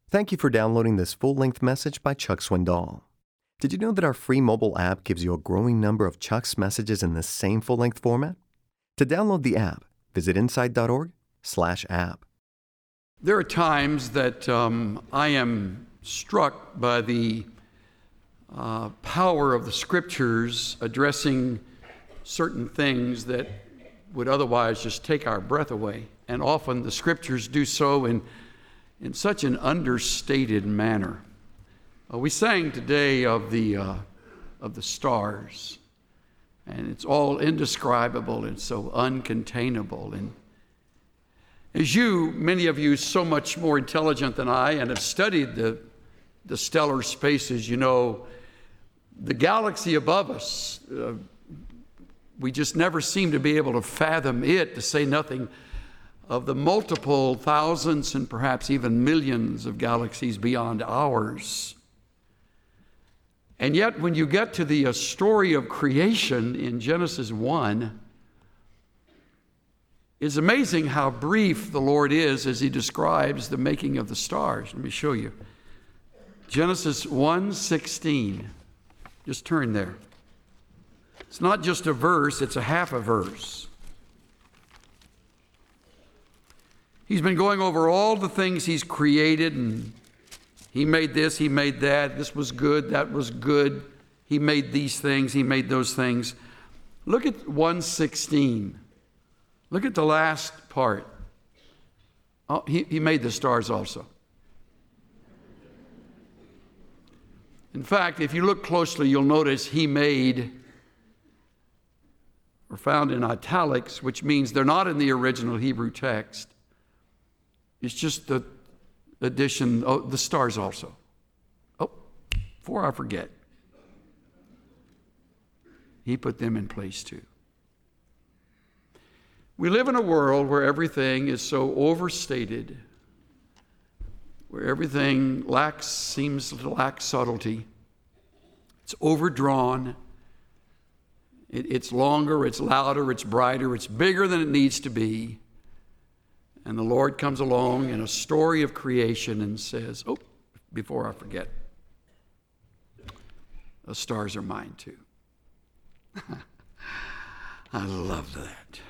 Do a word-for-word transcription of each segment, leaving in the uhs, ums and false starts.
Thank you for downloading this full-length message by Chuck Swindoll. Did you know that our free mobile app gives you a growing number of Chuck's messages in the same full-length format? To download the app, visit insight.org slash app. There are times that um, I am struck by the uh, power of the Scriptures addressing certain things that would otherwise just take our breath away. And often the Scriptures do so in, in such an understated manner. Uh, we sang today of the, uh, of the stars, and it's all indescribable and so uncontainable. And as you, many of you, so much more intelligent than I and have studied the, the stellar spaces, you know, the galaxy above us, uh, we just never seem to be able to fathom it, to say nothing of the multiple thousands and perhaps even millions of galaxies beyond ours. And yet, when you get to the uh, story of creation in Genesis one, it's amazing how brief the Lord is as he describes the making of the stars. Let me show you. Genesis one sixteen. Just turn there. It's not just a verse, it's a half a verse. He's been going over all the things he's created, and he made this, he made that, this was good, that was good. He made these things, he made those things. Look at one sixteen. Look at the last part. Oh, he, he made the stars also. In fact, if you look closely, you'll notice he made, or found in italics, which means they're not in the original Hebrew text. It's just the addition, oh, the stars also. Oh, before I forget, he put them in place too. We live in a world where everything is so overstated, where everything lacks, seems to lack subtlety. It's overdrawn. It, it's longer, it's louder, it's brighter, it's bigger than it needs to be. And the Lord comes along in a story of creation and says, oh, before I forget, the stars are mine too. I love that.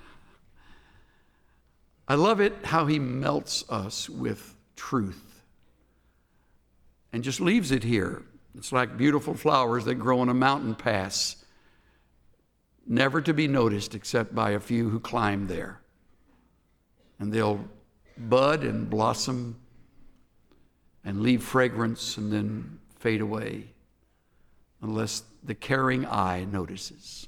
I love it how he melts us with truth and just leaves it here. It's like beautiful flowers that grow in a mountain pass, never to be noticed except by a few who climb there. And they'll bud and blossom and leave fragrance and then fade away unless the caring eye notices.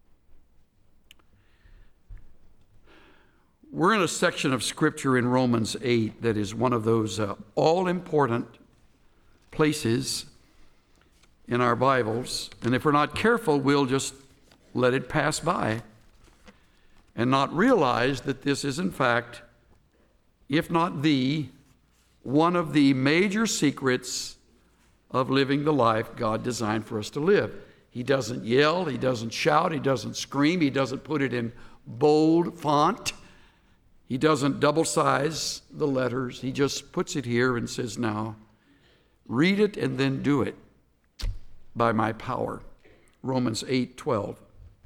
We're in a section of Scripture in Romans eight that is one of those uh, all-important places in our Bibles. And if we're not careful, we'll just let it pass by and not realize that this is, in fact, if not the, one of the major secrets of living the life God designed for us to live. He doesn't yell, he doesn't shout, he doesn't scream, he doesn't put it in bold font. He doesn't double size the letters. He just puts it here and says, now, read it and then do it by my power. Romans eight twelve.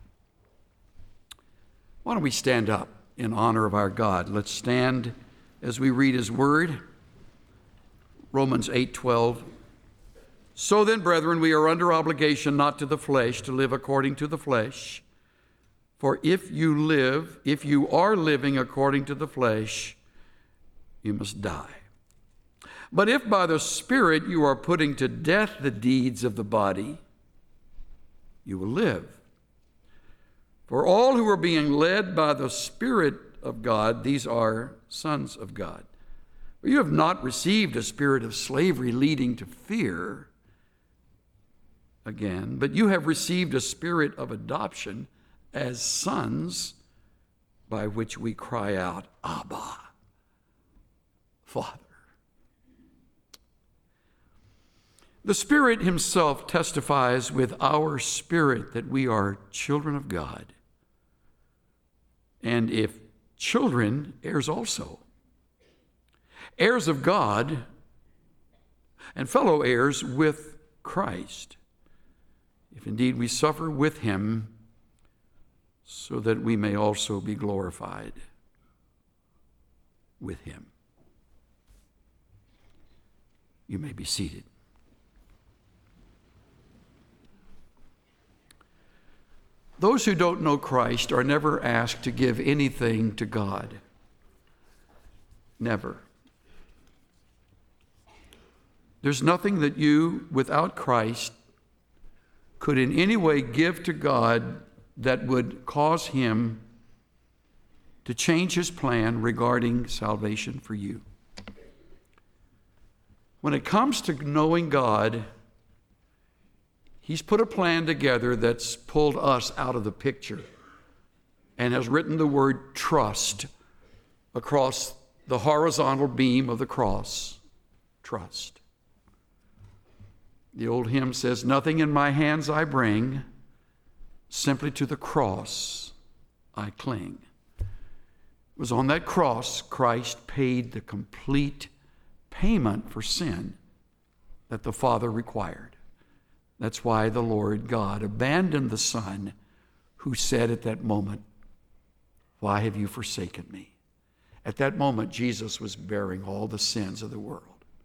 Why don't we stand up in honor of our God? Let's stand as we read his word. Romans eight twelve. So then, brethren, we are under obligation not to the flesh, to live according to the flesh. For if you live, if you are living according to the flesh, you must die. But if by the Spirit you are putting to death the deeds of the body, you will live. For all who are being led by the Spirit of God, these are sons of God. For you have not received a spirit of slavery leading to fear again, but you have received a spirit of adoption as sons, by which we cry out, Abba, Father. The Spirit himself testifies with our spirit that we are children of God. And if children, heirs also. Heirs of God and fellow heirs with Christ, if indeed we suffer with him, so that we may also be glorified with him. You may be seated. Those who don't know Christ are never asked to give anything to God. Never. There's nothing that you, without Christ, could in any way give to God that would cause him to change his plan regarding salvation for you. When it comes to knowing God, he's put a plan together that's pulled us out of the picture and has written the word trust across the horizontal beam of the cross. Trust. The old hymn says, "Nothing in my hands I bring, simply to the cross I cling." It was on that cross Christ paid the complete payment for sin that the Father required. That's why the Lord God abandoned the Son, who said at that moment, "Why have you forsaken me?" At that moment, Jesus was bearing all the sins of the world.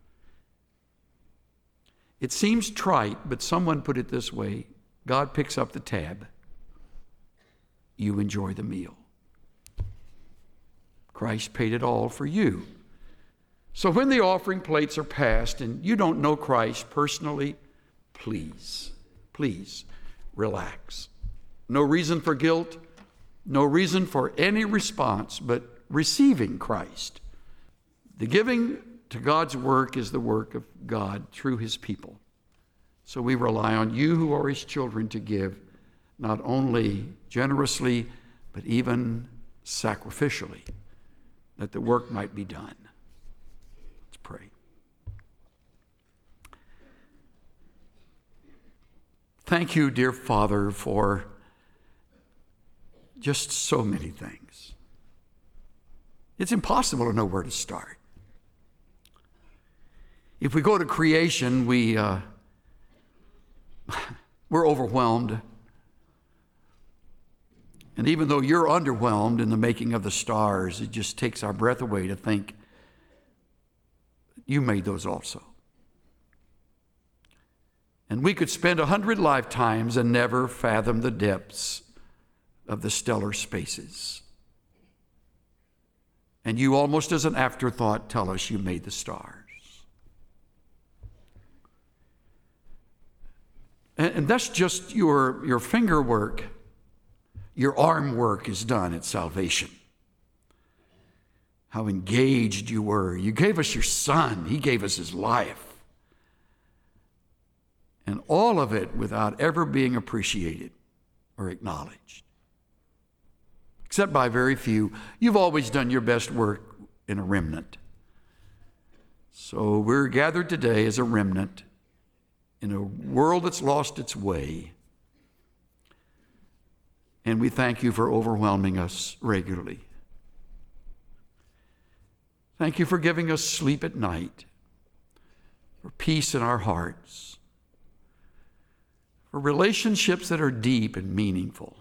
It seems trite, but someone put it this way: God picks up the tab. You enjoy the meal. Christ paid it all for you. So when the offering plates are passed and you don't know Christ personally, please, please relax. No reason for guilt, no reason for any response but receiving Christ. The giving to God's work is the work of God through his people. So we rely on you who are his children to give not only generously, but even sacrificially, that the work might be done. Let's pray. Thank you, dear Father, for just so many things. It's impossible to know where to start. If we go to creation, we, uh, we're overwhelmed. And even though you're underwhelmed in the making of the stars, it just takes our breath away to think you made those also. And we could spend a hundred lifetimes and never fathom the depths of the stellar spaces. And you, almost as an afterthought, tell us you made the stars. And, and that's just your, your finger work. Your arm work is done at salvation. How engaged you were. You gave us your Son. He gave us his life. And all of it without ever being appreciated or acknowledged. Except by very few. You've always done your best work in a remnant. So we're gathered today as a remnant in a world that's lost its way. And we thank you for overwhelming us regularly. Thank you for giving us sleep at night, for peace in our hearts, for relationships that are deep and meaningful,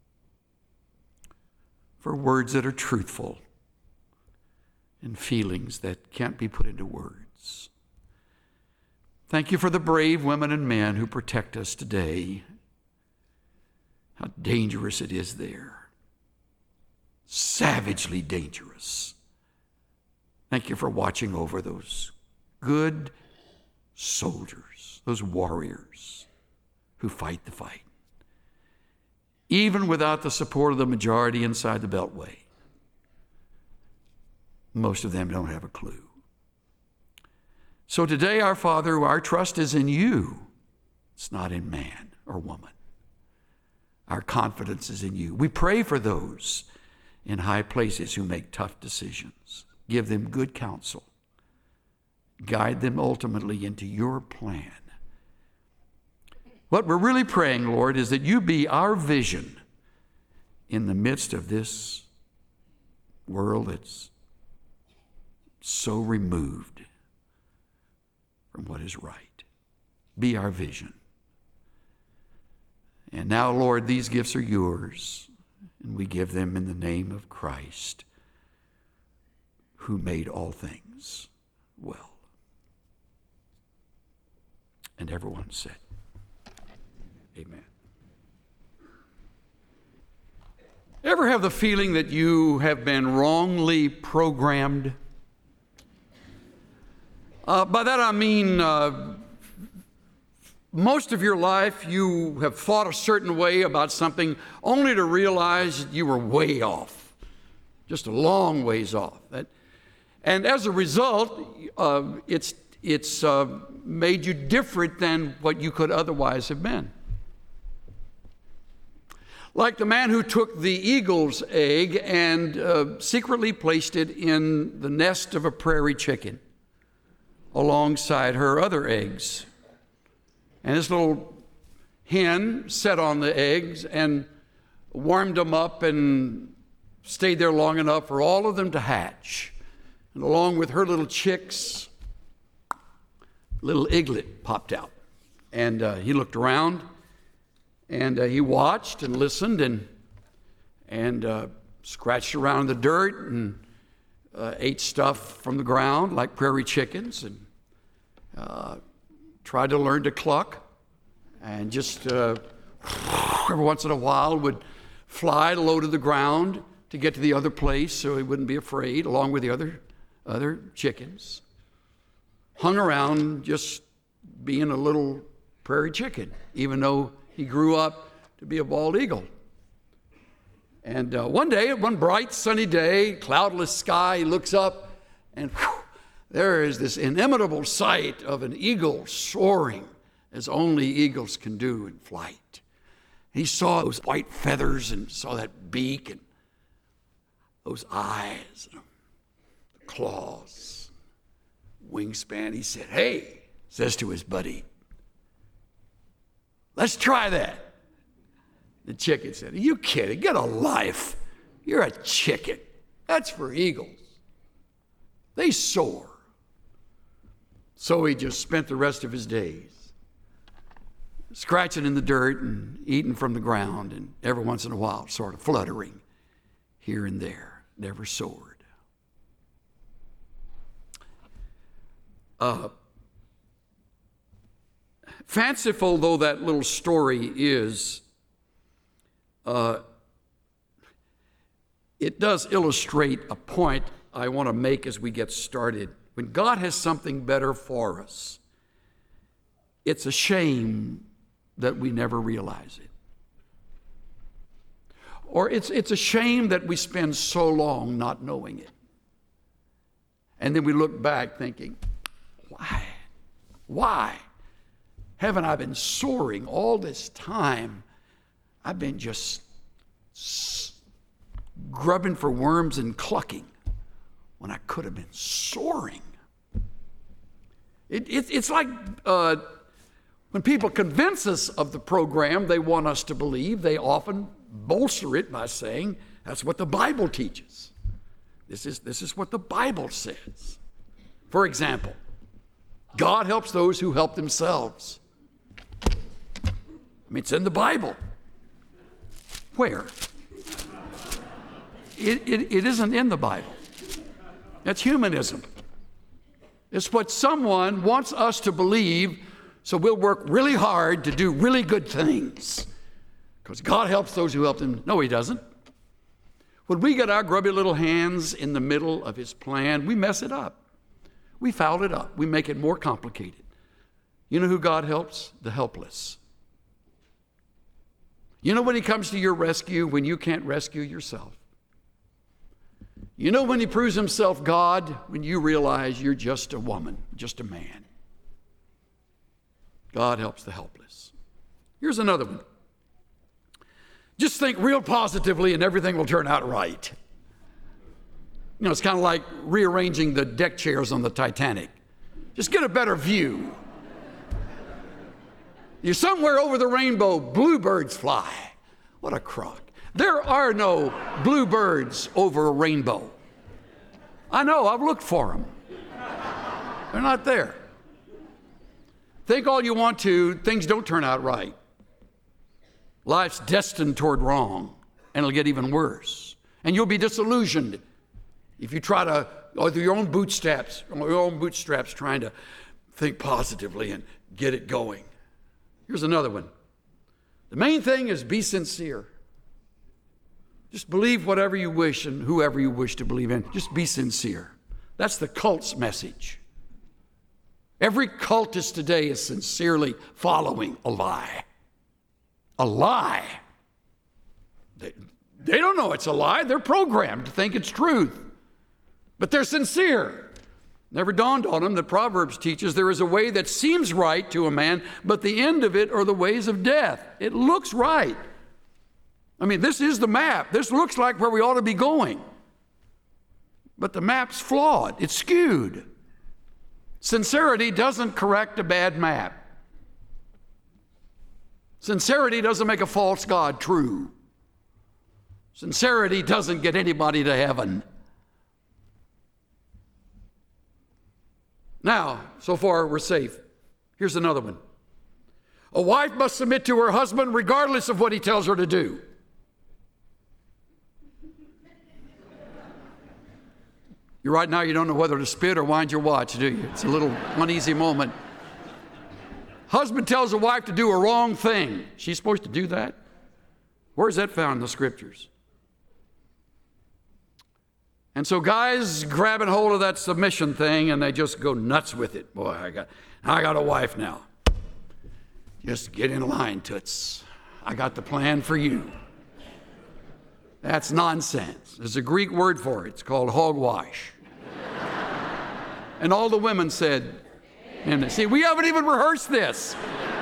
for words that are truthful, and feelings that can't be put into words. Thank you for the brave women and men who protect us today. How dangerous it is there. Savagely dangerous. Thank you for watching over those good soldiers, those warriors who fight the fight, even without the support of the majority inside the Beltway. Most of them don't have a clue. So today, our Father, our trust is in you. It's not in man or woman. Our confidence is in you. We pray for those in high places who make tough decisions. Give them good counsel. Guide them ultimately into your plan. What we're really praying, Lord, is that you be our vision in the midst of this world that's so removed from from what is right. Be our vision. And now, Lord, these gifts are yours, and we give them in the name of Christ, who made all things well. And everyone said, amen. Ever have the feeling that you have been wrongly programmed? Uh, by that I mean, uh, most of your life you have thought a certain way about something only to realize you were way off, just a long ways off. That, and as a result, uh, it's, it's uh, made you different than what you could otherwise have been. Like the man who took the eagle's egg and uh, secretly placed it in the nest of a prairie chicken alongside her other eggs. And this little hen sat on the eggs and warmed them up and stayed there long enough for all of them to hatch. And along with her little chicks, little eaglet popped out. And uh, he looked around, and uh, he watched and listened and, and uh, scratched around in the dirt and uh, ate stuff from the ground like prairie chickens, and uh, tried to learn to cluck, and just uh, every once in a while would fly low to the ground to get to the other place so he wouldn't be afraid, along with the other, other chickens. Hung around just being a little prairie chicken, even though he grew up to be a bald eagle. And uh, one day, one bright sunny day, cloudless sky, he looks up, and whew, there is this inimitable sight of an eagle soaring as only eagles can do in flight. He saw those white feathers and saw that beak and those eyes, and the claws, wingspan. He said, "Hey," says to his buddy, "let's try that." The chicken said, "Are you kidding? Get a life. You're a chicken. That's for eagles. They soar." So he just spent the rest of his days scratching in the dirt and eating from the ground, and every once in a while sort of fluttering here and there. Never soared. Uh, fanciful though that little story is, uh, it does illustrate a point I want to make as we get started. When God has something better for us, it's a shame that we never realize it. Or it's, it's a shame that we spend so long not knowing it. And then we look back thinking, why? Why haven't I been soaring all this time? I've been just grubbing for worms and clucking when I could have been soaring. It, it, it's like uh, when people convince us of the program they want us to believe, they often bolster it by saying, that's what the Bible teaches. This is, this is what the Bible says. For example, God helps those who help themselves. I mean, it's in the Bible. Where? It, it, it isn't in the Bible. That's humanism. It's what someone wants us to believe, so we'll work really hard to do really good things. Because God helps those who help them. No, he doesn't. When we get our grubby little hands in the middle of his plan, we mess it up. We foul it up. We make it more complicated. You know who God helps? The helpless. You know when he comes to your rescue when you can't rescue yourself? You know when he proves himself God? When you realize you're just a woman, just a man. God helps the helpless. Here's another one. Just think real positively and everything will turn out right. You know, it's kind of like rearranging the deck chairs on the Titanic. Just get a better view. You're somewhere over the rainbow, bluebirds fly. What a crock. There are no bluebirds over a rainbow. I know, I've looked for them. They're not there. Think all you want to, things don't turn out right. Life's destined toward wrong, and it'll get even worse. And you'll be disillusioned if you try to, or through your own bootstraps, your own bootstraps, trying to think positively and get it going. Here's another one. The main thing is be sincere. Just believe whatever you wish and whoever you wish to believe in. Just be sincere. That's the cult's message. Every cultist today is sincerely following a lie. A lie. They, they don't know it's a lie. They're programmed to think it's truth. But they're sincere. Never dawned on them that Proverbs teaches there is a way that seems right to a man, but the end of it are the ways of death. It looks right. I mean, this is the map. This looks like where we ought to be going. But the map's flawed. It's skewed. Sincerity doesn't correct a bad map. Sincerity doesn't make a false god true. Sincerity doesn't get anybody to heaven. Now, so far we're safe. Here's another one. A wife must submit to her husband regardless of what he tells her to do. You're right now, you don't know whether to spit or wind your watch, do you? It's a little uneasy moment. Husband tells a wife to do a wrong thing. She's supposed to do that? Where's that found in the scriptures? And so guys grabbing hold of that submission thing and they just go nuts with it. Boy, I got, I got a wife now. Just get in line, toots. I got the plan for you. That's nonsense. There's a Greek word for it. It's called hogwash. And all the women said, and see, we haven't even rehearsed this.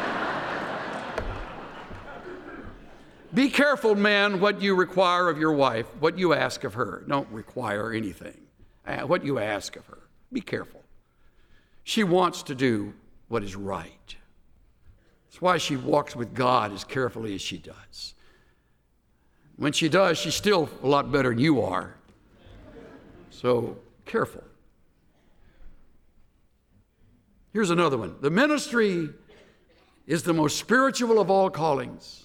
Be careful, men, what you require of your wife, what you ask of her. Don't require anything. Uh, what you ask of her. Be careful. She wants to do what is right. That's why she walks with God as carefully as she does. When she does, she's still a lot better than you are. So, careful. Here's another one. The ministry is the most spiritual of all callings.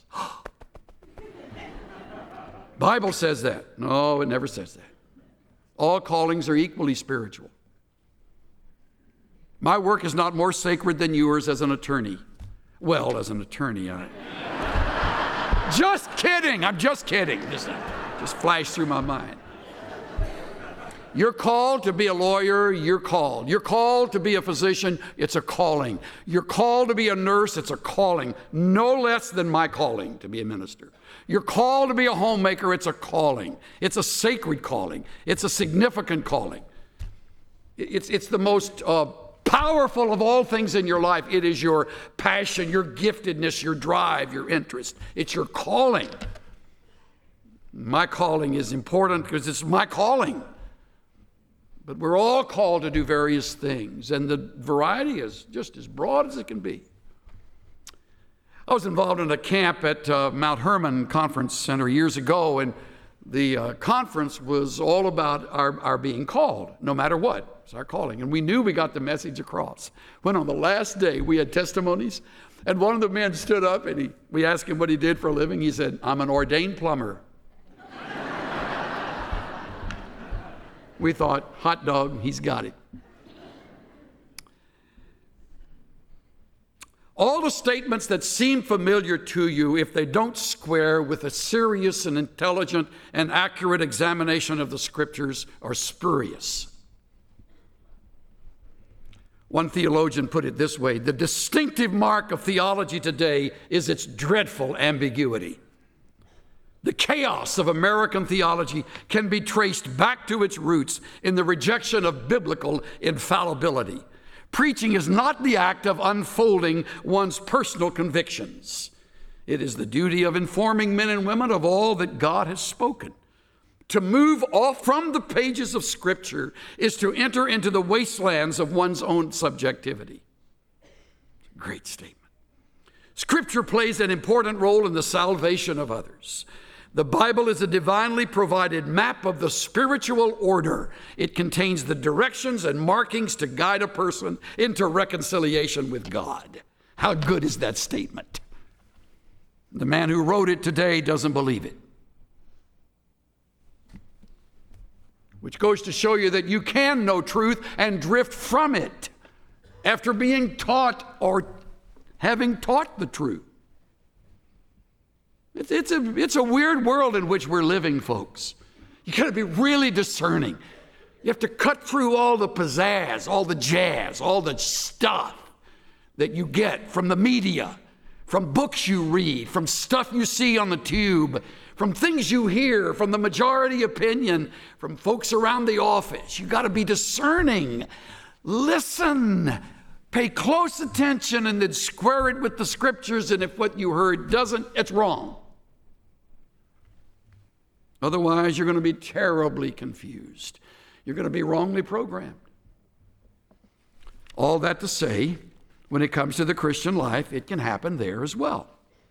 Bible says that. No, it never says that. All callings are equally spiritual. My work is not more sacred than yours as an attorney. Well, as an attorney, I... Just kidding. I'm just kidding. Just, just flashed through my mind. You're called to be a lawyer, you're called. You're called to be a physician, it's a calling. You're called to be a nurse, it's a calling. No less than my calling to be a minister. You're called to be a homemaker, it's a calling. It's a sacred calling. It's a significant calling. It's, it's the most uh, powerful of all things in your life. It is your passion, your giftedness, your drive, your interest. It's your calling. My calling is important because it's my calling. But we're all called to do various things, and the variety is just as broad as it can be. I was involved in a camp at uh, Mount Hermon Conference Center years ago, and the uh, conference was all about our, our being called, no matter what. It's our calling, and we knew we got the message across. When on the last day we had testimonies, and one of the men stood up, and he, we asked him what he did for a living. He said, "I'm an ordained plumber." We thought, hot dog, he's got it. All the statements that seem familiar to you, if they don't square with a serious and intelligent and accurate examination of the scriptures, are spurious. One theologian put it this way: the distinctive mark of theology today is its dreadful ambiguity. The chaos of American theology can be traced back to its roots in the rejection of biblical infallibility. Preaching is not the act of unfolding one's personal convictions. It is the duty of informing men and women of all that God has spoken. To move off from the pages of Scripture is to enter into the wastelands of one's own subjectivity. Great statement. Scripture plays an important role in the salvation of others. The Bible is a divinely provided map of the spiritual order. It contains the directions and markings to guide a person into reconciliation with God. How good is that statement? The man who wrote it today doesn't believe it. Which goes to show you that you can know truth and drift from it after being taught or having taught the truth. It's, it's, a, it's a weird world in which we're living, folks. You got to be really discerning. You have to cut through all the pizzazz, all the jazz, all the stuff that you get from the media, from books you read, from stuff you see on the tube, from things you hear, from the majority opinion, from folks around the office. You got to be discerning. Listen. Pay close attention and then square it with the scriptures, and if what you heard doesn't, it's wrong. Otherwise, you're going to be terribly confused. You're going to be wrongly programmed. All that to say, when it comes to the Christian life, it can happen there as well.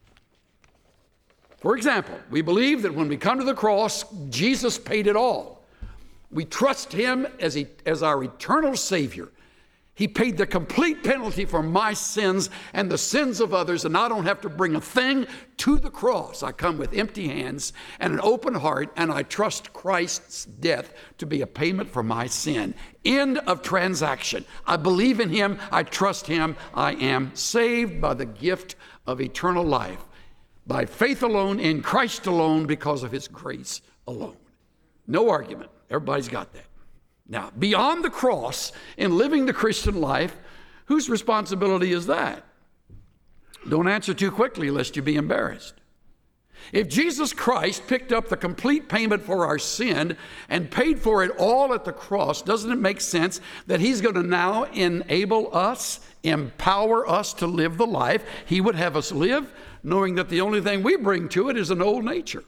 For example, we believe that when we come to the cross, Jesus paid it all. We trust him as, he, as our eternal Savior. He paid the complete penalty for my sins and the sins of others, and I don't have to bring a thing to the cross. I come with empty hands and an open heart, and I trust Christ's death to be a payment for my sin. End of transaction. I believe in him. I trust him. I am saved by the gift of eternal life, by faith alone, in Christ alone, because of his grace alone. No argument. Everybody's got that. Now, beyond the cross, in living the Christian life, whose responsibility is that? Don't answer too quickly lest you be embarrassed. If Jesus Christ picked up the complete payment for our sin and paid for it all at the cross, doesn't it make sense that he's going to now enable us, empower us to live the life he would have us live, knowing that the only thing we bring to it is an old nature?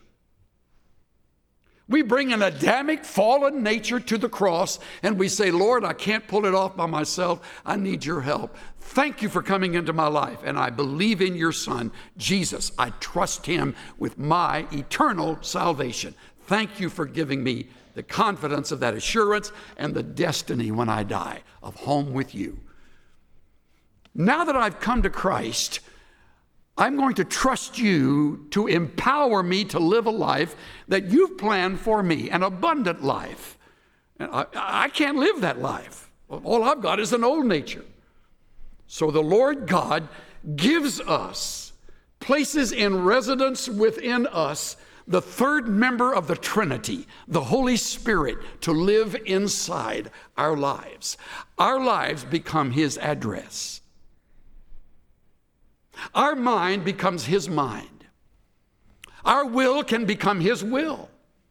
We bring an Adamic fallen nature to the cross and we say, Lord, I can't pull it off by myself. I need your help. Thank you for coming into my life. And I believe in your Son, Jesus. I trust him with my eternal salvation. Thank you for giving me the confidence of that assurance and the destiny when I die of home with you. Now that I've come to Christ, I'm going to trust you to empower me to live a life that you've planned for me, an abundant life. And I, I can't live that life. All I've got is an old nature. So the Lord God gives us, places in residence within us, the third member of the Trinity, the Holy Spirit, to live inside our lives. Our lives become his address. Our mind becomes his mind. Our will can become his will.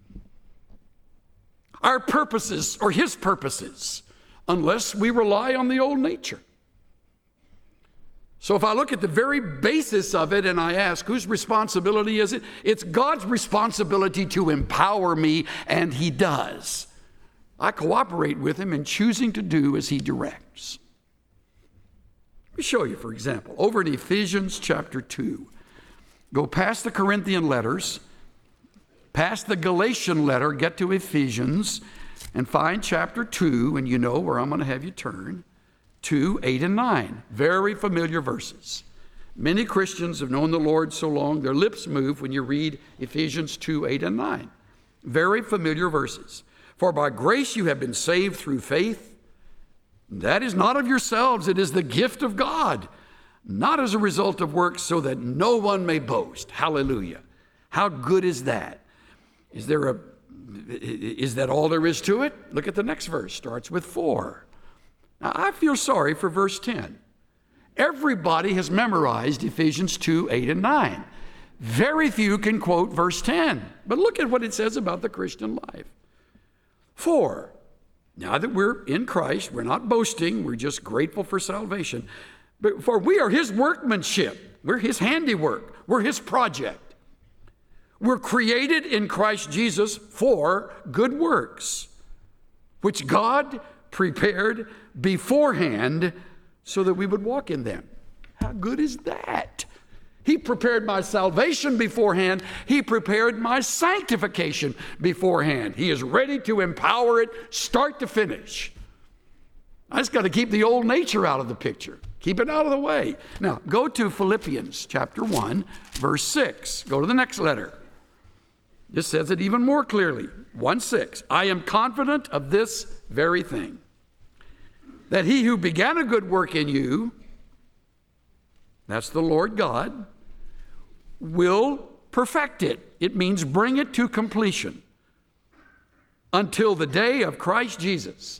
Our purposes are his purposes, unless we rely on the old nature. So if I look at the very basis of it and I ask, whose responsibility is it? It's God's responsibility to empower me, and he does. I cooperate with him in choosing to do as he directs. Let me show you, for example, over in Ephesians chapter two. Go past the Corinthian letters, past the Galatian letter, get to Ephesians, and find chapter two, and you know where I'm going to have you turn. two, eight, and nine. Very familiar verses. Many Christians have known the Lord so long, their lips move when you read Ephesians two, eight, and nine. Very familiar verses. For by grace you have been saved through faith. That is not of yourselves, it is the gift of God, not as a result of works, so that no one may boast. Hallelujah. How good is that? Is there a, is that all there is to it? Look at the next verse, starts with four. Now, I feel sorry for verse ten. Everybody has memorized Ephesians two, eight, and nine. Very few can quote verse ten. But look at what it says about the Christian life. Four. Now that we're in Christ, we're not boasting, we're just grateful for salvation. But for we are his workmanship. We're his handiwork. We're his project. We're created in Christ Jesus for good works, which God prepared beforehand so that we would walk in them. How good is that? He prepared my salvation beforehand. He prepared my sanctification beforehand. He is ready to empower it start to finish. I just got to keep the old nature out of the picture. Keep it out of the way. Now, go to Philippians chapter one, verse six. Go to the next letter. This says it even more clearly. one six. I am confident of this very thing, that he who began a good work in you, that's the Lord God, will perfect it. It means bring it to completion until the day of Christ Jesus.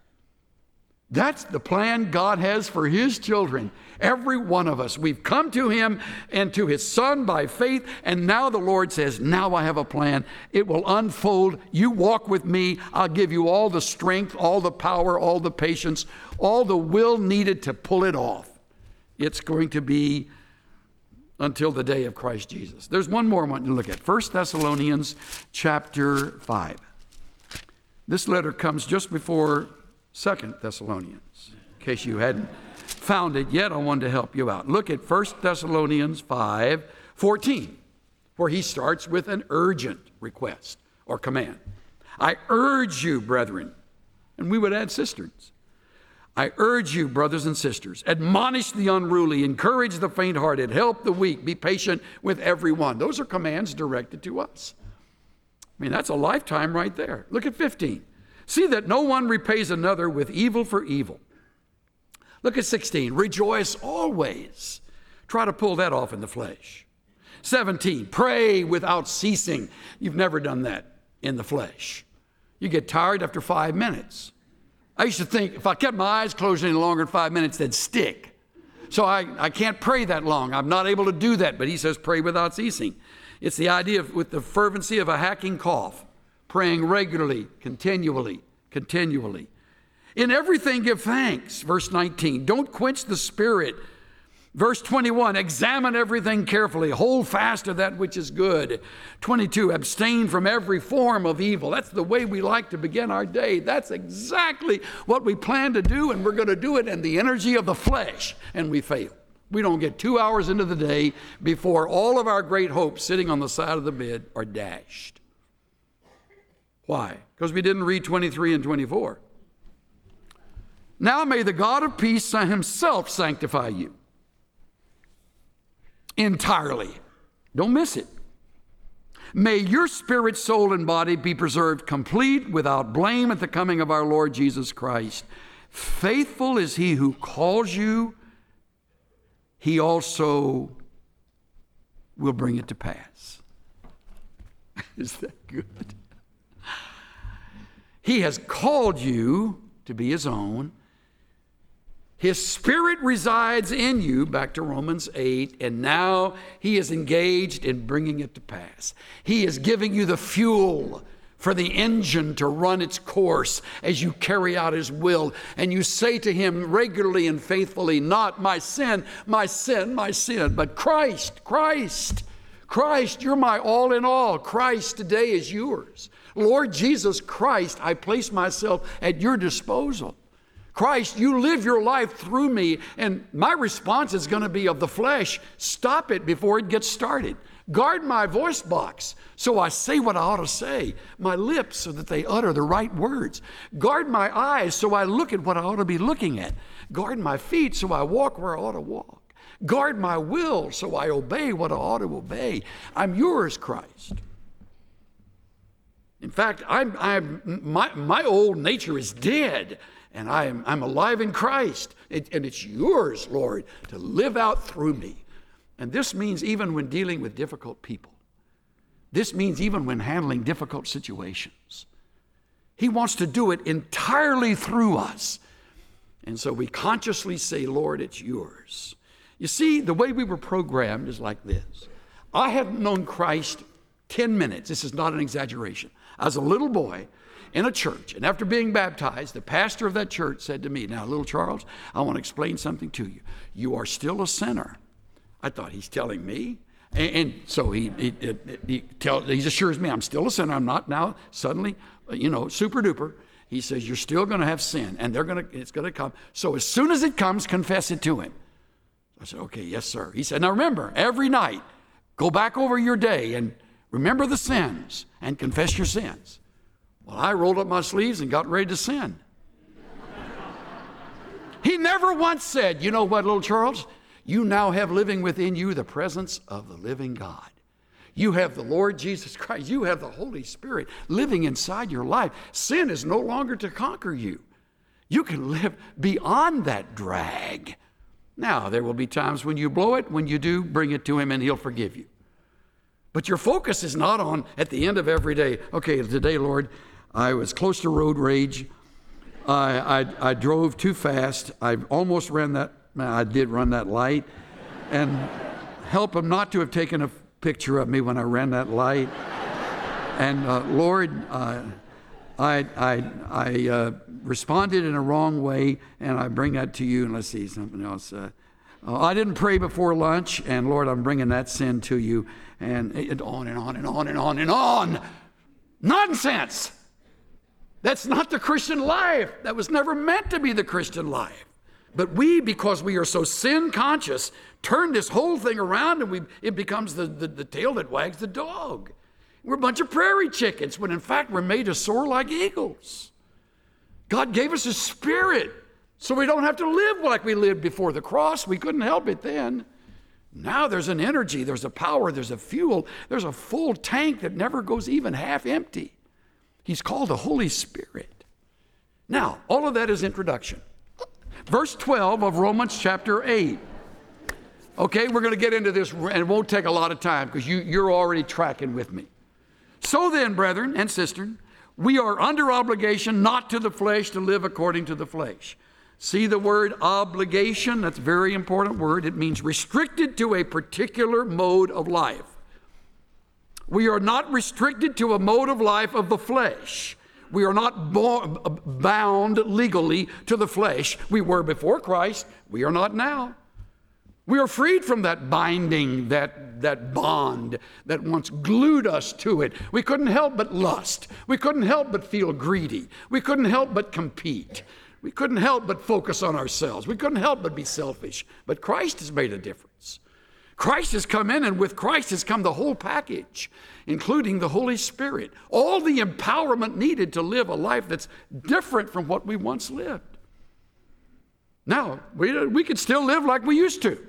That's the plan God has for his children. Every one of us. We've come to him and to his son by faith, and now the Lord says, now I have a plan. It will unfold. You walk with me. I'll give you all the strength, all the power, all the patience, all the will needed to pull it off. It's going to be until the day of Christ Jesus. There's one more I want you to look at. First Thessalonians chapter five. This letter comes just before Second Thessalonians. In case you hadn't found it yet, I wanted to help you out. Look at First Thessalonians five fourteen, where he starts with an urgent request or command. I urge you, brethren, and we would add sisters. I urge you, brothers and sisters, admonish the unruly, encourage the faint-hearted, help the weak, be patient with everyone. Those are commands directed to us. I mean, that's a lifetime right there. Look at fifteen. See that no one repays another with evil for evil. Look at sixteen. Rejoice always. Try to pull that off in the flesh. seventeen. Pray without ceasing. You've never done that in the flesh. You get tired after five minutes. I used to think if I kept my eyes closed any longer than five minutes, they'd stick. So I, I can't pray that long. I'm not able to do that. But he says pray without ceasing. It's the idea of with the fervency of a hacking cough. Praying regularly, continually, continually. In everything give thanks. Verse nineteen. Don't quench the spirit. Verse twenty-one. Examine everything carefully. Hold fast to that which is good. twenty-two. Abstain from every form of evil. That's the way we like to begin our day. That's exactly what we plan to do, and we're going to do it in the energy of the flesh, and we fail. We don't get two hours into the day before all of our great hopes sitting on the side of the bed are dashed. Why? Because we didn't read twenty-three and twenty-four. Now may the God of peace himself sanctify you entirely. Don't miss it. May your spirit, soul, and body be preserved complete without blame at the coming of our Lord Jesus Christ. Faithful is he who calls you. He also will bring it to pass. Is that good? He has called you to be his own. His spirit resides in you, back to Romans eight, and now he is engaged in bringing it to pass. He is giving you the fuel for the engine to run its course as you carry out his will. And you say to him regularly and faithfully, not my sin, my sin, my sin, but Christ, Christ, Christ, you're my all in all. Christ today is yours. Lord Jesus Christ, I place myself at your disposal. Christ, you live your life through me, and my response is going to be of the flesh. Stop it before it gets started. Guard my voice box so I say what I ought to say, my lips so that they utter the right words. Guard my eyes so I look at what I ought to be looking at. Guard my feet so I walk where I ought to walk. Guard my will so I obey what I ought to obey. I'm yours, Christ. In fact, I'm, I'm, my, my old nature is dead. And I am, I'm alive in Christ. It, and it's yours, Lord, to live out through me. And this means even when dealing with difficult people. This means even when handling difficult situations. He wants to do it entirely through us. And so we consciously say, Lord, it's yours. You see, the way we were programmed is like this. I hadn't known Christ ten minutes. This is not an exaggeration. I was a little boy in a church, and after being baptized, the pastor of that church said to me, now, little Charles, I want to explain something to you. You are still a sinner. I thought, he's telling me. And, and so he, he, he, tell, he assures me I'm still a sinner. I'm not now suddenly, you know, super duper. He says, you're still going to have sin, and they're going to, it's going to come. So as soon as it comes, confess it to him. I said, okay, yes, sir. He said, now remember, every night, go back over your day and remember the sins and confess your sins. Well, I rolled up my sleeves and got ready to sin. He never once said, you know what, little Charles? You now have living within you the presence of the living God. You have the Lord Jesus Christ. You have the Holy Spirit living inside your life. Sin is no longer to conquer you. You can live beyond that drag. Now, there will be times when you blow it. When you do, bring it to him and he'll forgive you. But your focus is not on, at the end of every day, okay, today, Lord, I was close to road rage. I, I, I drove too fast. I almost ran that, I did run that light. And help him not to have taken a picture of me when I ran that light. And uh, Lord, uh, I, I, I uh, responded in a wrong way, and I bring that to you. And let's see, something else. Uh, uh, I didn't pray before lunch, and Lord, I'm bringing that sin to you. And it, on and on and on and on and on. Nonsense! That's not the Christian life. That was never meant to be the Christian life. But we, because we are so sin conscious, turn this whole thing around and we, it becomes the, the, the tail that wags the dog. We're a bunch of prairie chickens when in fact we're made to soar like eagles. God gave us a spirit so we don't have to live like we lived before the cross. We couldn't help it then. Now there's an energy, there's a power, there's a fuel, there's a full tank that never goes even half empty. He's called the Holy Spirit. Now, all of that is introduction. Verse twelve of Romans chapter eight. Okay, we're going to get into this, and it won't take a lot of time because you, you're already tracking with me. So then, brethren and sisters, we are under obligation not to the flesh to live according to the flesh. See the word obligation? That's a very important word. It means restricted to a particular mode of life. We are not restricted to a mode of life of the flesh. We are not bo- bound legally to the flesh. We were before Christ. We are not now. We are freed from that binding, that, that bond that once glued us to it. We couldn't help but lust. We couldn't help but feel greedy. We couldn't help but compete. We couldn't help but focus on ourselves. We couldn't help but be selfish. But Christ has made a difference. Christ has come in, and with Christ has come the whole package, including the Holy Spirit. All the empowerment needed to live a life that's different from what we once lived. Now, we, we could still live like we used to,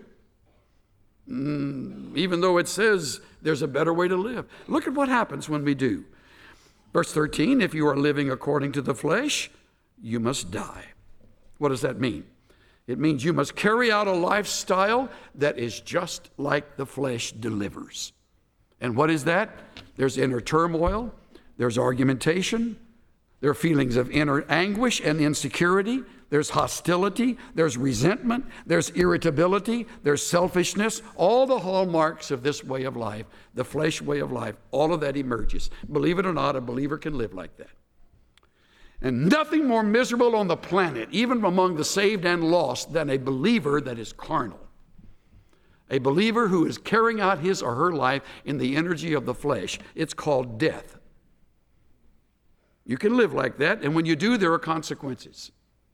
mm, even though it says there's a better way to live. Look at what happens when we do. Verse thirteen, if you are living according to the flesh, you must die. What does that mean? It means you must carry out a lifestyle that is just like the flesh delivers. And what is that? There's inner turmoil, there's argumentation, there are feelings of inner anguish and insecurity, there's hostility, there's resentment, there's irritability, there's selfishness, all the hallmarks of this way of life, the flesh way of life, all of that emerges. Believe it or not, a believer can live like that. And nothing more miserable on the planet, even among the saved and lost, than a believer that is carnal. A believer who is carrying out his or her life in the energy of the flesh. It's called death. You can live like that, and when you do, there are consequences.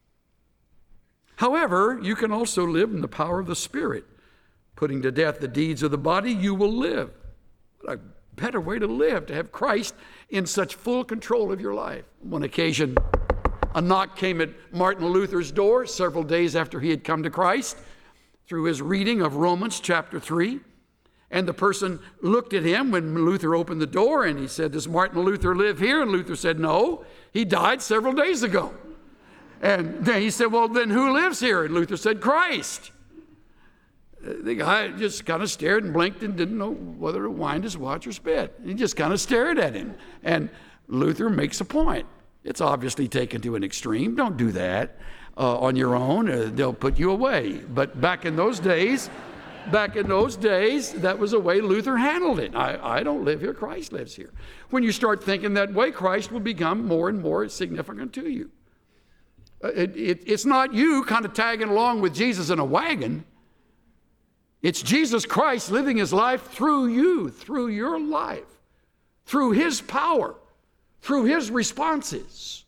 However, you can also live in the power of the Spirit. Putting to death the deeds of the body, you will live. What a better way to live, to have Christ in such full control of your life. One occasion, a knock came at Martin Luther's door several days after he had come to Christ through his reading of Romans chapter three. And the person looked at him when Luther opened the door and he said, does Martin Luther live here? And Luther said, no, he died several days ago. And then he said, well, then who lives here? And Luther said, Christ. The guy just kind of stared and blinked and didn't know whether to wind his watch or spit. He just kind of stared at him. And Luther makes a point. It's obviously taken to an extreme. Don't do that uh, on your own. Uh, they'll put you away. But back in those days, back in those days, that was the way Luther handled it. I, I don't live here. Christ lives here. When you start thinking that way, Christ will become more and more significant to you. Uh, it, it, it's not you kind of tagging along with Jesus in a wagon. It's Jesus Christ living his life through you, through your life, through his power, through his responses,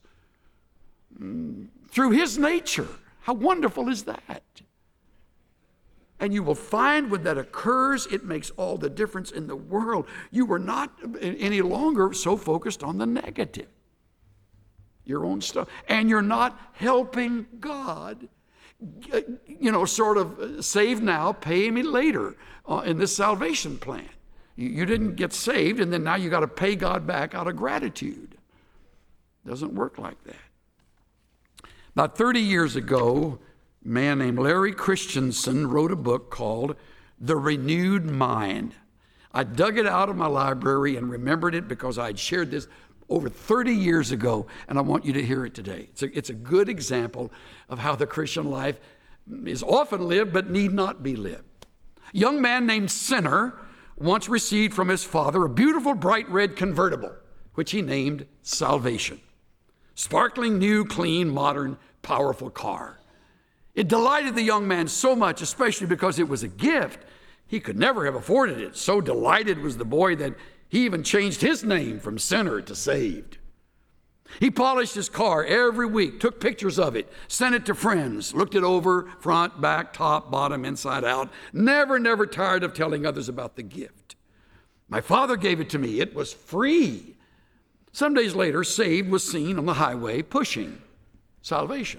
through his nature. How wonderful is that? And you will find when that occurs, it makes all the difference in the world. You are not any longer so focused on the negative, your own stuff. And you're not helping God, you know, sort of save now, pay me later uh, in this salvation plan. You, you didn't get saved, and then now you got to pay God back out of gratitude. Doesn't work like that. About thirty years ago, a man named Larry Christensen wrote a book called The Renewed Mind. I dug it out of my library and remembered it because I had shared this over thirty years ago, and I want you to hear it today. It's a, it's a good example of how the Christian life is often lived but need not be lived. A young man named Sinner once received from his father a beautiful bright red convertible, which he named Salvation. Sparkling, new, clean, modern, powerful car. It delighted the young man so much, especially because it was a gift. He could never have afforded it. So delighted was the boy that he even changed his name from Sinner to Saved. He polished his car every week, took pictures of it, sent it to friends, looked it over, front, back, top, bottom, inside out, never, never tired of telling others about the gift. My father gave it to me. It was free. Some days later, Saved was seen on the highway pushing Salvation.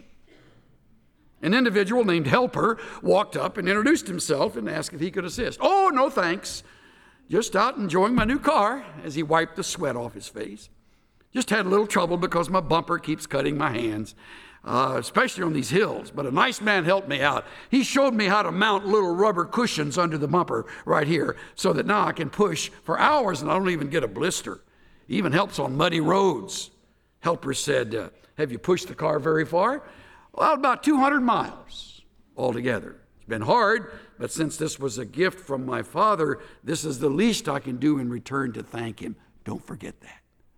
An individual named Helper walked up and introduced himself and asked if he could assist. Oh, no thanks. Just out enjoying my new car, as he wiped the sweat off his face. Just had a little trouble because my bumper keeps cutting my hands, uh, especially on these hills. But a nice man helped me out. He showed me how to mount little rubber cushions under the bumper right here so that now I can push for hours and I don't even get a blister. Even helps on muddy roads. Helper said, uh, have you pushed the car very far? Well, about two hundred miles altogether. It's been hard, but since this was a gift from my father, this is the least I can do in return to thank him. Don't forget that.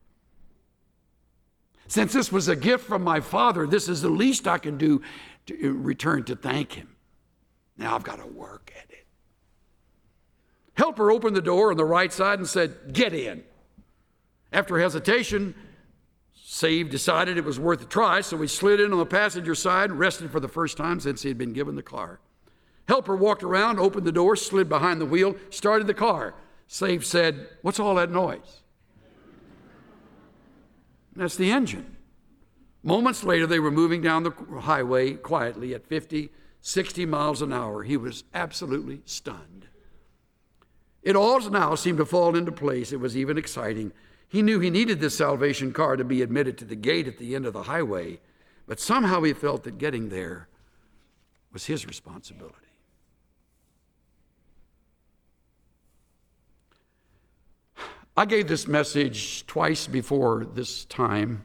Since this was a gift from my father, this is the least I can do to, in return to thank him. Now I've got to work at it. Helper opened the door on the right side and said, get in. After hesitation, Saved decided it was worth a try, so he slid in on the passenger side, rested for the first time since he had been given the car. Helper walked around, opened the door, slid behind the wheel, started the car. Saved said, what's all that noise? That's the engine. Moments later, they were moving down the highway quietly at fifty, sixty miles an hour. He was absolutely stunned. It all now seemed to fall into place. It was even exciting. He knew he needed this salvation car to be admitted to the gate at the end of the highway, but somehow he felt that getting there was his responsibility. I gave this message twice before this time.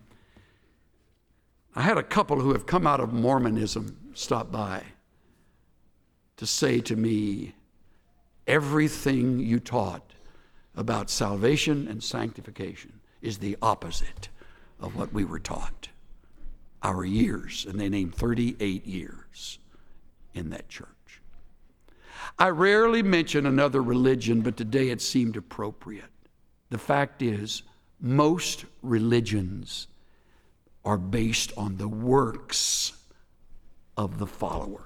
I had a couple who have come out of Mormonism stop by to say to me, everything you taught about salvation and sanctification is the opposite of what we were taught. Our years, and they named thirty-eight years in that church. I rarely mention another religion, but today it seemed appropriate. The fact is, most religions are based on the works of the follower.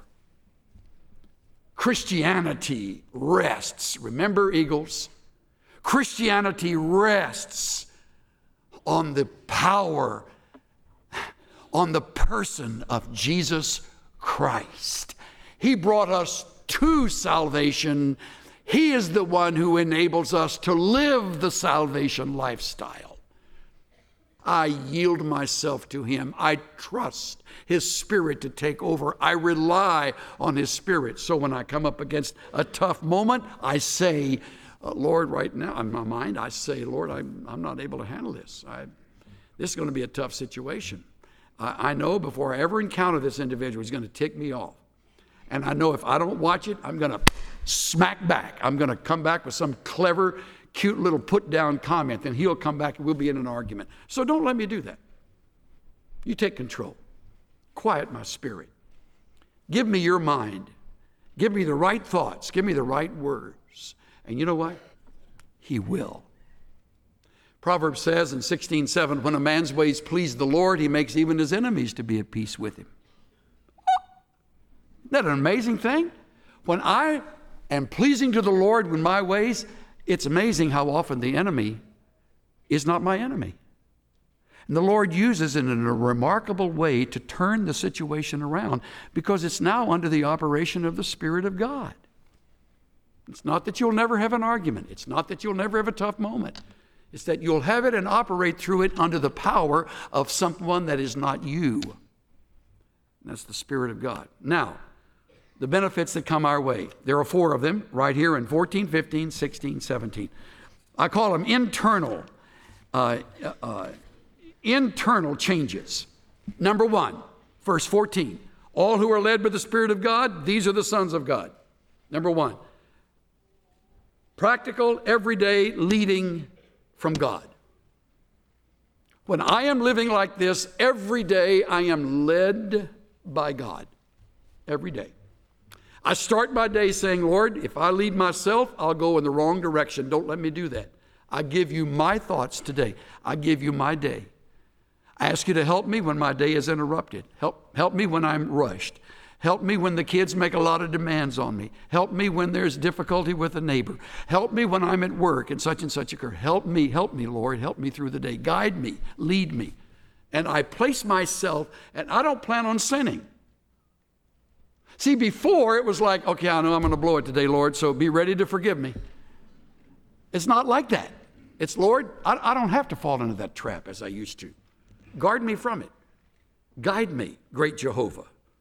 Christianity rests, remember, Eagles? Christianity rests on the power, on the person of Jesus Christ. He brought us to salvation. He is the one who enables us to live the salvation lifestyle. I yield myself to him. I trust his Spirit to take over. I rely on his Spirit. So when I come up against a tough moment, I say, Uh, Lord, right now, in my mind, I say, Lord, I'm, I'm not able to handle this. I, this is going to be a tough situation. I, I know before I ever encounter this individual, he's going to tick me off. And I know if I don't watch it, I'm going to smack back. I'm going to come back with some clever, cute little put-down comment. Then he'll come back and we'll be in an argument. So don't let me do that. You take control. Quiet my spirit. Give me your mind. Give me the right thoughts. Give me the right words. And you know what? He will. Proverbs says in sixteen seven, when a man's ways please the Lord, he makes even his enemies to be at peace with him. Isn't that an amazing thing? When I am pleasing to the Lord with my ways, it's amazing how often the enemy is not my enemy. And the Lord uses it in a remarkable way to turn the situation around, because it's now under the operation of the Spirit of God. It's not that you'll never have an argument. It's not that you'll never have a tough moment. It's that you'll have it and operate through it under the power of someone that is not you. And that's the Spirit of God. Now, the benefits that come our way. There are four of them right here in fourteen, fifteen, sixteen, seventeen. I call them internal uh, uh, internal changes. Number one, verse fourteen. All who are led by the Spirit of God, these are the sons of God. Number one, practical, everyday leading from God. When I am living like this, every day I am led by God. Every day. I start my day saying, Lord, if I lead myself, I'll go in the wrong direction. Don't let me do that. I give you my thoughts today. I give you my day. I ask you to help me when my day is interrupted. Help, help me when I'm rushed. Help me when the kids make a lot of demands on me. Help me when there's difficulty with a neighbor. Help me when I'm at work and such and such occur. Help me, help me, Lord. Help me through the day. Guide me, lead me. And I place myself, and I don't plan on sinning. See, before it was like, okay, I know I'm going to blow it today, Lord, so be ready to forgive me. It's not like that. It's, Lord, I, I don't have to fall into that trap as I used to. Guard me from it. Guide me, great Jehovah.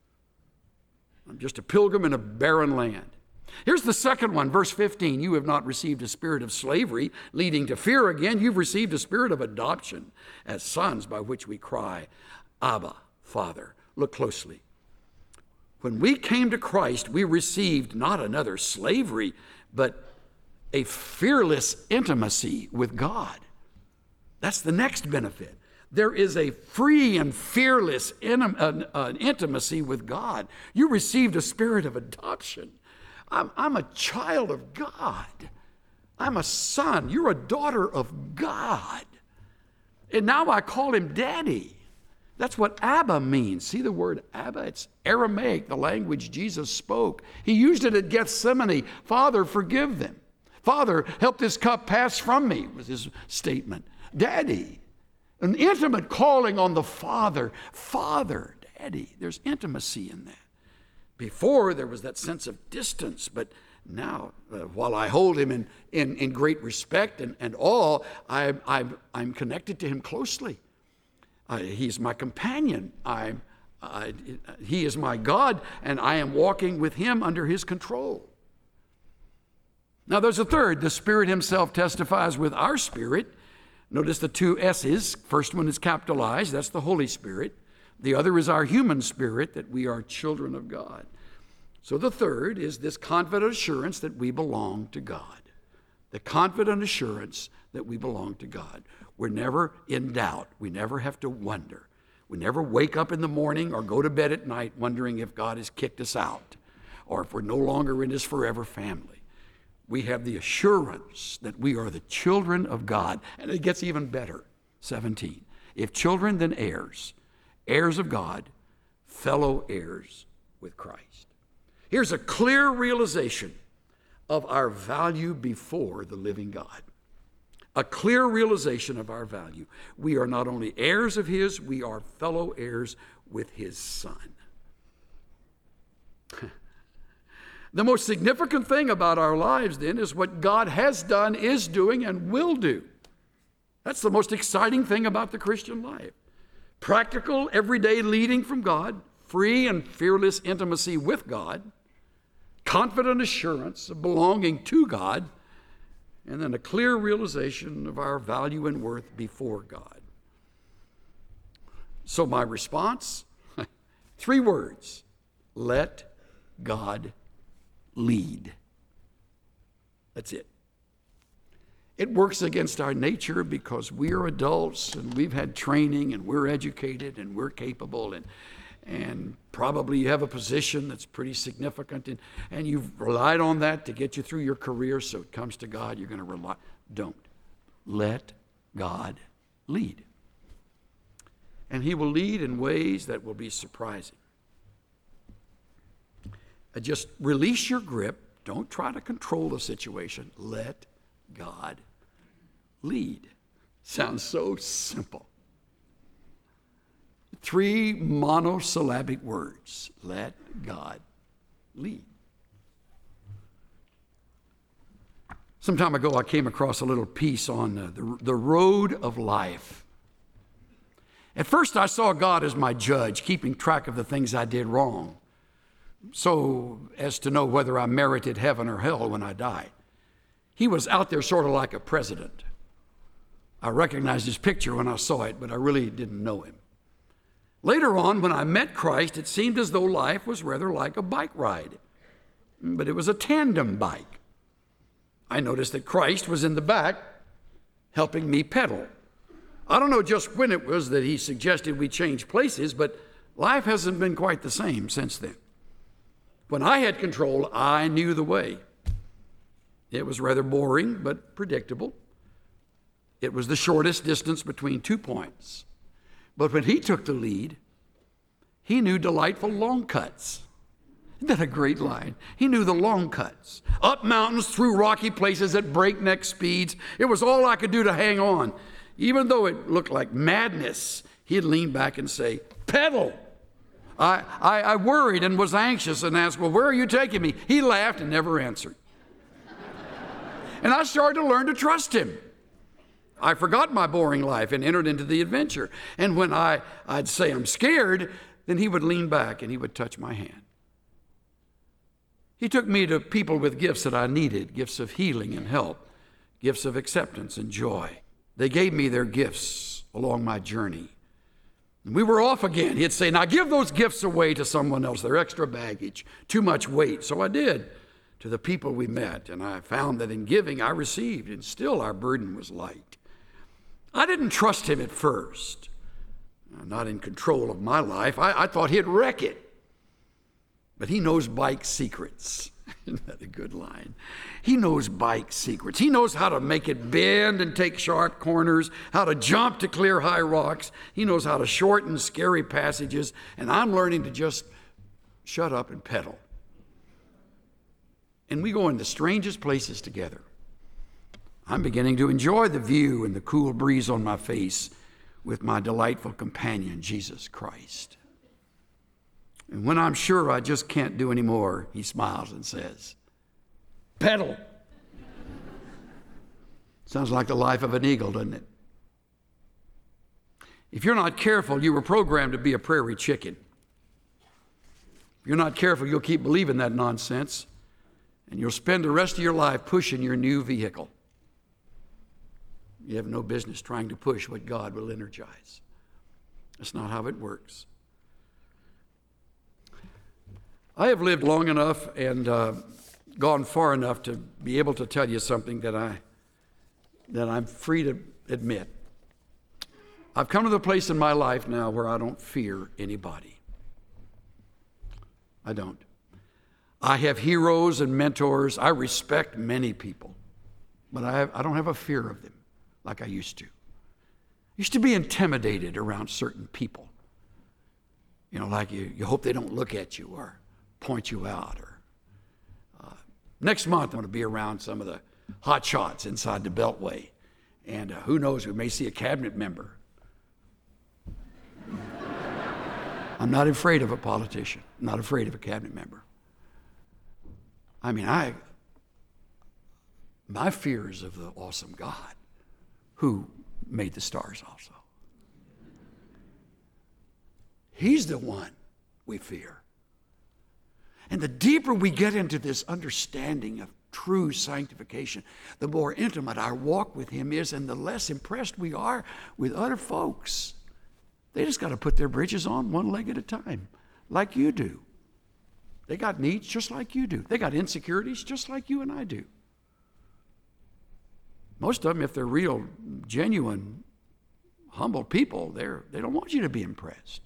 I'm just a pilgrim in a barren land. Here's the second one, verse fifteen. You have not received a spirit of slavery, leading to fear again. You've received a spirit of adoption as sons, by which we cry, Abba, Father. Look closely. When we came to Christ, we received not another slavery, but a fearless intimacy with God. That's the next benefit. There is a free and fearless in, uh, uh, intimacy with God. You received a spirit of adoption. I'm, I'm a child of God. I'm a son. You're a daughter of God. And now I call him Daddy. That's what Abba means. See the word Abba? It's Aramaic, the language Jesus spoke. He used it at Gethsemane. Father, forgive them. Father, help this cup pass from me, was his statement. Daddy. An intimate calling on the Father. Father, Daddy. There's intimacy in that. Before, there was that sense of distance, but now, uh, while I hold him in, in, in great respect and, and awe, I, I, I'm connected to him closely. Uh, he's my companion. I'm, I, he is my God, and I am walking with him under his control. Now, there's a third. The Spirit himself testifies with our spirit. Notice the two S's. First one is capitalized. That's the Holy Spirit. The other is our human spirit, that we are children of God. So the third is this confident assurance that we belong to God. The confident assurance that we belong to God. We're never in doubt. We never have to wonder. We never wake up in the morning or go to bed at night wondering if God has kicked us out or if we're no longer in his forever family. We have the assurance that we are the children of God. And it gets even better. seventeen. If children, then heirs. Heirs of God, fellow heirs with Christ. Here's a clear realization of our value before the living God. A clear realization of our value. We are not only heirs of his, we are fellow heirs with his Son. The most significant thing about our lives, then, is what God has done, is doing, and will do. That's the most exciting thing about the Christian life. Practical, everyday leading from God, free and fearless intimacy with God, confident assurance of belonging to God, and then a clear realization of our value and worth before God. So my response, three words: let God lead. That's it. It works against our nature because we are adults and we've had training and we're educated and we're capable, and and probably you have a position that's pretty significant, and, and you've relied on that to get you through your career, so it comes to God, you're going to rely. Don't. Let God lead. And he will lead in ways that will be surprising. Uh, Just release your grip. Don't try to control the situation. Let God lead. Sounds so simple. Three monosyllabic words. Let God lead. Some time ago, I came across a little piece on uh, the, the road of life. At first, I saw God as my judge, keeping track of the things I did wrong, so as to know whether I merited heaven or hell when I died. He was out there sort of like a president. I recognized his picture when I saw it, but I really didn't know him. Later on, when I met Christ, it seemed as though life was rather like a bike ride, but it was a tandem bike. I noticed that Christ was in the back helping me pedal. I don't know just when it was that he suggested we change places, but life hasn't been quite the same since then. When I had control, I knew the way. It was rather boring, but predictable. It was the shortest distance between two points. But when he took the lead, he knew delightful long cuts. Isn't that a great line? He knew the long cuts. Up mountains, through rocky places at breakneck speeds. It was all I could do to hang on. Even though it looked like madness, he'd lean back and say, pedal. I, I, I worried and was anxious and asked, well, where are you taking me? He laughed and never answered. And I started to learn to trust him. I forgot my boring life and entered into the adventure. And when I, I'd say I'm scared, then he would lean back and he would touch my hand. He took me to people with gifts that I needed, gifts of healing and help, gifts of acceptance and joy. They gave me their gifts along my journey. And we were off again. He'd say, now give those gifts away to someone else. They're extra baggage, too much weight. So I did to the people we met. And I found that in giving, I received, and still our burden was light. I didn't trust him at first. I'm not in control of my life. I, I thought he'd wreck it. But he knows bike secrets. Isn't that a good line? He knows bike secrets. He knows how to make it bend and take sharp corners, how to jump to clear high rocks. He knows how to shorten scary passages. And I'm learning to just shut up and pedal. And we go in the strangest places together. I'm beginning to enjoy the view and the cool breeze on my face with my delightful companion, Jesus Christ. And when I'm sure I just can't do any more, he smiles and says, pedal. Sounds like the life of an eagle, doesn't it? If you're not careful, you were programmed to be a prairie chicken. If you're not careful, you'll keep believing that nonsense, and you'll spend the rest of your life pushing your new vehicle. You have no business trying to push what God will energize. That's not how it works. I have lived long enough and uh, gone far enough to be able to tell you something that, I, that I'm free to admit. I've come to the place in my life now where I don't fear anybody. I don't. I have heroes and mentors. I respect many people, but I, have, I don't have a fear of them like I used to. I used to be intimidated around certain people. You know, like you, you hope they don't look at you or point you out. Or uh, next month, I'm going to be around some of the hot shots inside the Beltway. And uh, who knows, we may see a cabinet member. I'm not afraid of a politician. I'm not afraid of a cabinet member. I mean, I, my fear is of the awesome God who made the stars also. He's the one we fear. And the deeper we get into this understanding of true sanctification, the more intimate our walk with him is, and the less impressed we are with other folks. They just got to put their britches on one leg at a time, like you do. They got needs just like you do. They got insecurities just like you and I do. Most of them, if they're real, genuine, humble people, they're, they don't want you to be impressed.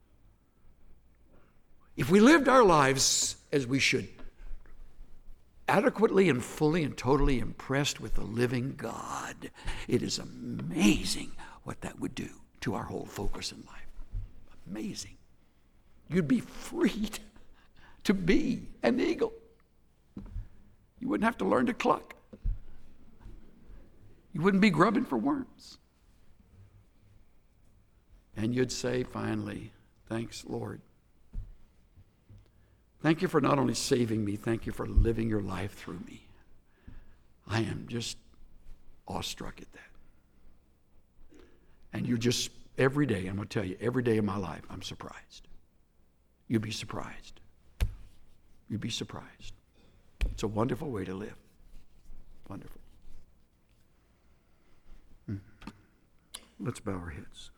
If we lived our lives as we should, adequately and fully and totally impressed with the living God, it is amazing what that would do to our whole focus in life. Amazing. You'd be freed to be an eagle. You wouldn't have to learn to cluck. You wouldn't be grubbing for worms. And you'd say finally, thanks, Lord. Thank you for not only saving me, thank you for living your life through me. I am just awestruck at that. And you're just, every day, I'm going to tell you, every day of my life, I'm surprised. You'd be surprised. You'd be surprised. It's a wonderful way to live. Wonderful. Hmm. Let's bow our heads.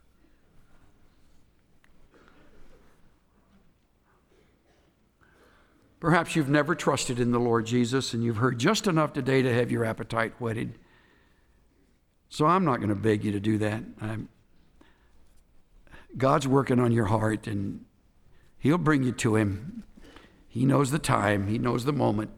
Perhaps you've never trusted in the Lord Jesus and you've heard just enough today to have your appetite whetted. So I'm not going to beg you to do that. I'm, God's working on your heart and He'll bring you to Him. He knows the time. He knows the moment.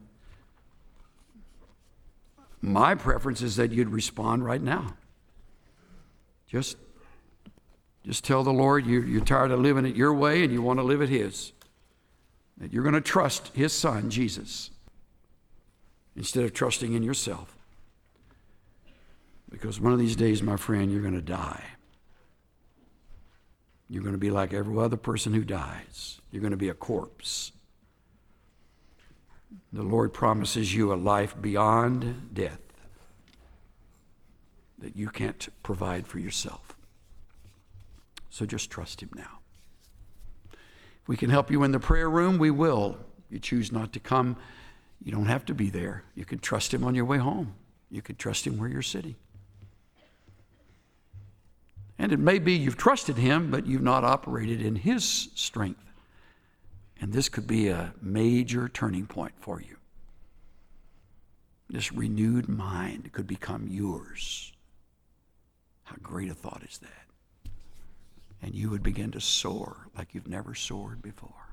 My preference is that you'd respond right now. Just, just tell the Lord you're, you're tired of living it your way and you want to live it His. That you're going to trust His Son, Jesus, instead of trusting in yourself. Because one of these days, my friend, you're going to die. You're going to be like every other person who dies. You're going to be a corpse. The Lord promises you a life beyond death that you can't provide for yourself. So just trust Him now. If we can help you in the prayer room, we will. You choose not to come, you don't have to be there. You can trust Him on your way home. You can trust Him where you're sitting. And it may be you've trusted Him, but you've not operated in His strength. And this could be a major turning point for you. This renewed mind could become yours. How great a thought is that? And you would begin to soar like you've never soared before.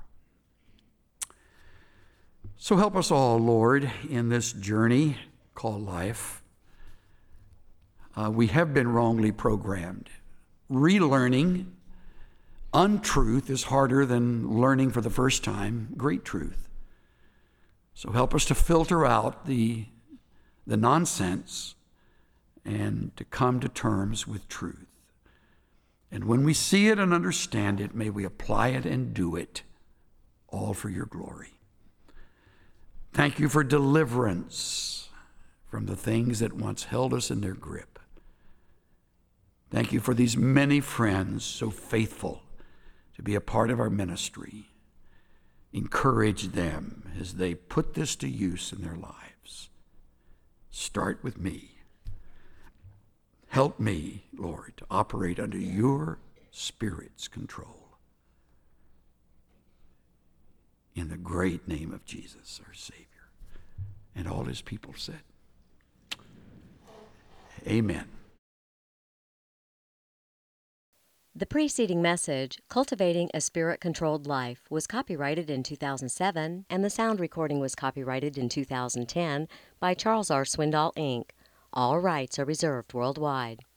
So help us all, Lord, in this journey called life. Uh, we have been wrongly programmed. Relearning untruth is harder than learning for the first time great truth. So help us to filter out the, the nonsense and to come to terms with truth. And when we see it and understand it, may we apply it and do it, all for your glory. Thank you for deliverance from the things that once held us in their grip. Thank you for these many friends so faithful to be a part of our ministry. Encourage them as they put this to use in their lives. Start with me. Help me, Lord, to operate under your Spirit's control. In the great name of Jesus, our Savior. And all His people said, amen. The preceding message, Cultivating a Spirit-Controlled Life, was copyrighted in two thousand seven, and the sound recording was copyrighted in two thousand ten by Charles R. Swindoll, Incorporated. All rights are reserved worldwide.